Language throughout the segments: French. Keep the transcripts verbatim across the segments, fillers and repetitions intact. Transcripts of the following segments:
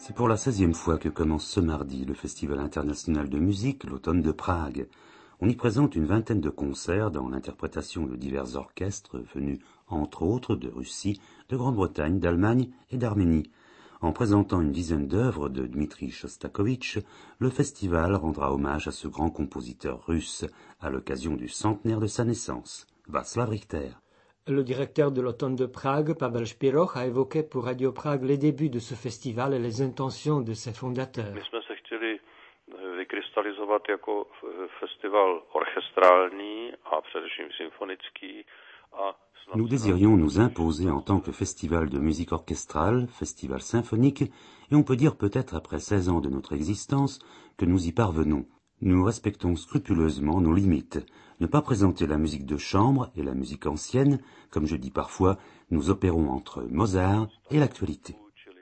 C'est pour la seizième fois que commence ce mardi le Festival international de musique, l'Automne de Prague. On y présente une vingtaine de concerts dans l'interprétation de divers orchestres venus, entre autres, de Russie, de Grande-Bretagne, d'Allemagne et d'Arménie. En présentant une dizaine d'œuvres de Dmitri Shostakovich, le festival rendra hommage à ce grand compositeur russe à l'occasion du centenaire de sa naissance. Václav Richter. Le directeur de l'Automne de Prague, Pavel Špiroch, a évoqué pour Radio Prague les débuts de ce festival et les intentions de ses fondateurs. My jsme se chtěli vykrystalizovat jako festival orchestrální a především symfonický a Nous désirions nous imposer en tant que festival de musique orchestrale, festival symphonique, et on peut dire peut-être après seize ans de notre existence que nous y parvenons. Nous respectons scrupuleusement nos limites. Ne pas présenter la musique de chambre et la musique ancienne, comme je dis parfois, nous opérons entre Mozart et l'actualité.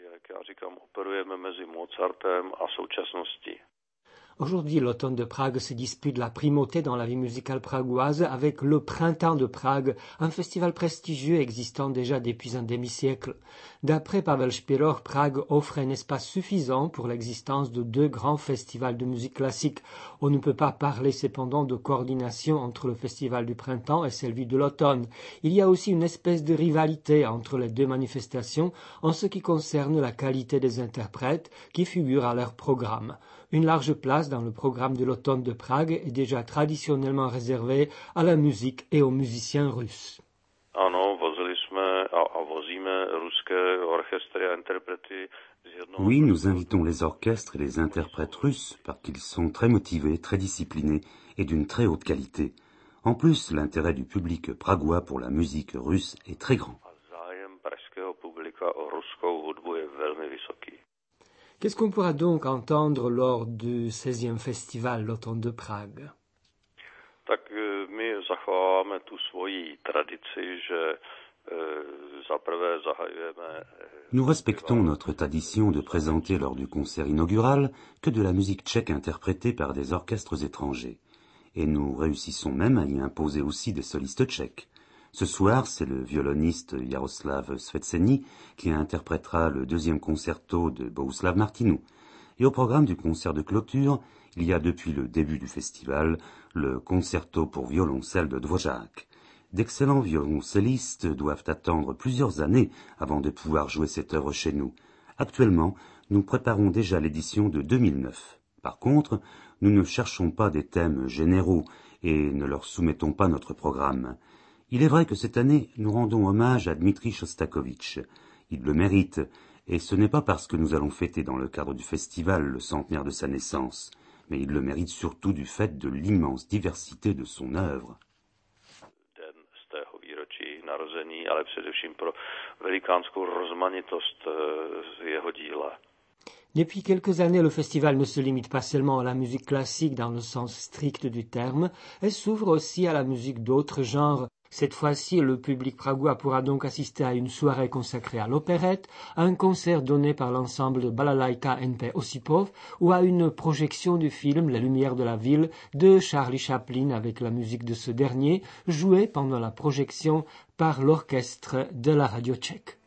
Aujourd'hui, l'Automne de Prague se dispute la primauté dans la vie musicale pragoise avec le Printemps de Prague, un festival prestigieux existant déjà depuis un demi-siècle. D'après Pavel Špiroch, Prague offre un espace suffisant pour l'existence de deux grands festivals de musique classique. On ne peut pas parler cependant de coordination entre le festival du printemps et celui de l'automne. Il y a aussi une espèce de rivalité entre les deux manifestations en ce qui concerne la qualité des interprètes qui figurent à leur programme. Une large place dans le programme de l'Automne de Prague est déjà traditionnellement réservée à la musique et aux musiciens russes. Ano, vozili jsme a, a vozíme ruské orchestry a interprety. Oui, nous invitons les orchestres et les interprètes russes parce qu'ils sont très motivés, très disciplinés et d'une très haute qualité. En plus, l'intérêt du public pragois pour la musique russe est très grand. Zájem pražského publika o ruskou hudbu je velmi vysoký. Qu'est-ce qu'on pourra donc entendre lors du seizième festival l'Automne de Prague? Tak my zachováváme tu svoji tradici, že za prvé zahajujeme. Nous respectons notre tradition de présenter lors du concert inaugural que de la musique tchèque interprétée par des orchestres étrangers. Et nous réussissons même à y imposer aussi des solistes tchèques. Ce soir, c'est le violoniste Jaroslav Svetsenyi qui interprétera le deuxième concerto de Bohuslav Martinu. Et au programme du concert de clôture, il y a depuis le début du festival le concerto pour violoncelle de Dvořák. D'excellents violoncellistes doivent attendre plusieurs années avant de pouvoir jouer cette œuvre chez nous. Actuellement, nous préparons déjà l'édition de deux mille neuf. Par contre, nous ne cherchons pas des thèmes généraux et ne leur soumettons pas notre programme. Il est vrai que cette année, nous rendons hommage à Dmitri Shostakovich. Il le mérite, et ce n'est pas parce que nous allons fêter dans le cadre du festival le centenaire de sa naissance, mais il le mérite surtout du fait de l'immense diversité de son œuvre. Den z tého výročí narození, ale především pro velikánskou rozmanitost jeho díla. Depuis quelques années, le festival ne se limite pas seulement à la musique classique dans le sens strict du terme, elle s'ouvre aussi à la musique d'autres genres. Cette fois-ci, le public pragois pourra donc assister à une soirée consacrée à l'opérette, à un concert donné par l'ensemble de Balalaïka N P Osipov ou à une projection du film Les Lumières de la ville de Charlie Chaplin avec la musique de ce dernier, jouée pendant la projection par l'orchestre de la radio tchèque.